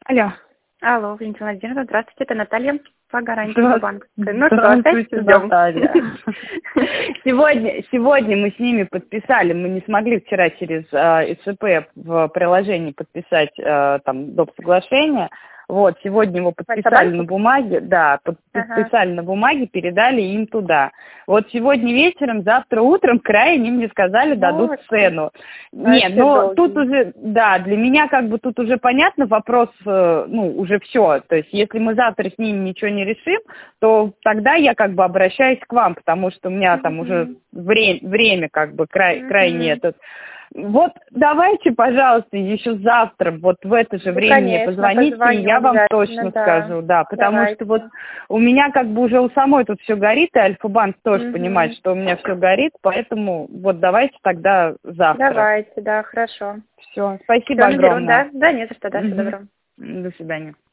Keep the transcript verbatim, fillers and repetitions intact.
Алло. Алло, Валентина Владимировна, здравствуйте, это Наталья по гарантии Здра- банка. Ну что, опять Здравствуйте, ждем? Наталья. Сегодня, сегодня мы с ними подписали, мы не смогли вчера через э, ИЦП в приложении подписать э, там доп. Соглашение. Вот, сегодня его подписали на бумаге, да, под- Ага. подписали на бумаге, передали им туда. Вот сегодня вечером, завтра утром крайне мне сказали, дадут Вот. цену. А Нет, это но долго. тут уже, да, для меня как бы тут уже понятно вопрос, э, ну, уже все. То есть если мы завтра с ними ничего не решим, то тогда я как бы обращаюсь к вам, потому что у меня там уже вре- время как бы край, Мгм. крайне этот. Вот давайте, пожалуйста, еще завтра, вот в это же Ну, время мне конечно, позвоните, и позвоню я вам обязательно, точно да. скажу, да, потому Давайте. что вот у меня как бы уже у самой тут все горит, и Альфа-банк тоже Мгм. понимает, что у меня все горит, поэтому вот давайте тогда завтра. Давайте, да, хорошо. Все, спасибо Все, наберу, огромное. да? Да, не за что, да, всего Мгм. доброго. До свидания.